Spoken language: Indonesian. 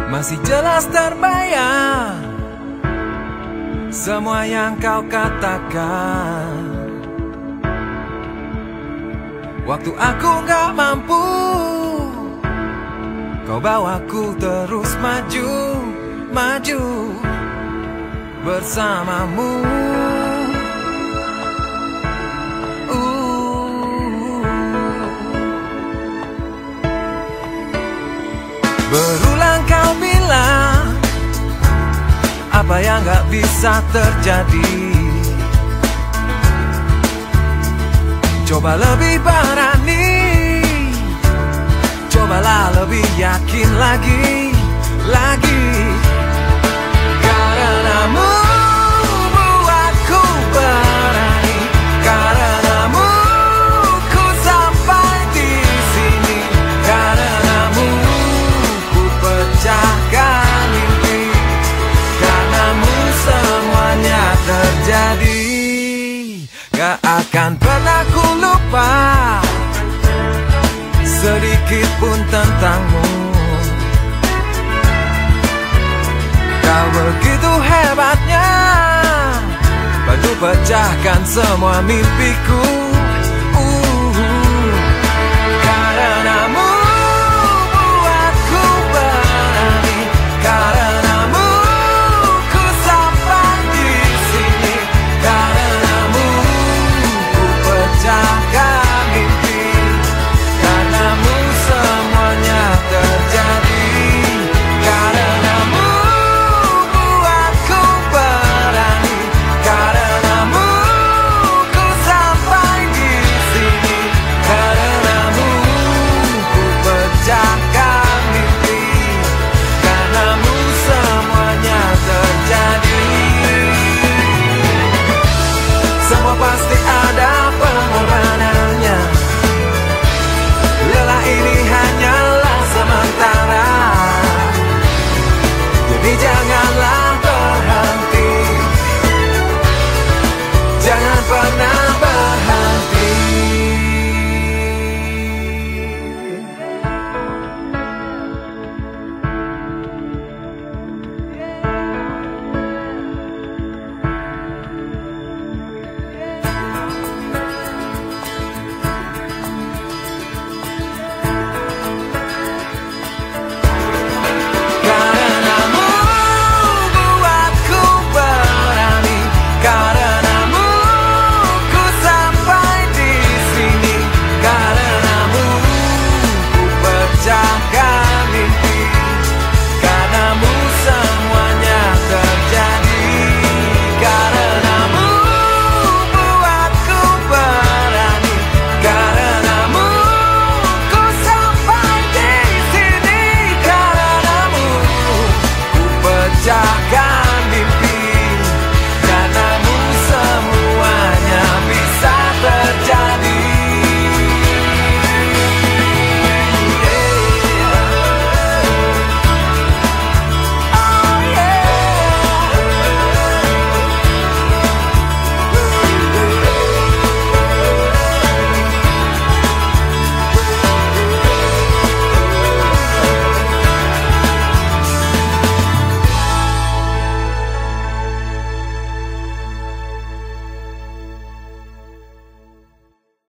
Masih jelas terbayang semua yang kau katakan. Waktu aku gak mampu, kau bawaku terus maju, maju bersamamu. Berulang kau bilang apa yang gak bisa terjadi. Coba lebih berani, cobalah lebih yakin lagi, lagi. Karenamu buatku berani, karenamu ku sampai di sini, karenamu ku pecahkan mimpi, karenamu semuanya terjadi. Gak akan pernah ku lupa sedikit pun tentangmu. Kau begitu hebatnya, bantu pecahkan semua mimpiku.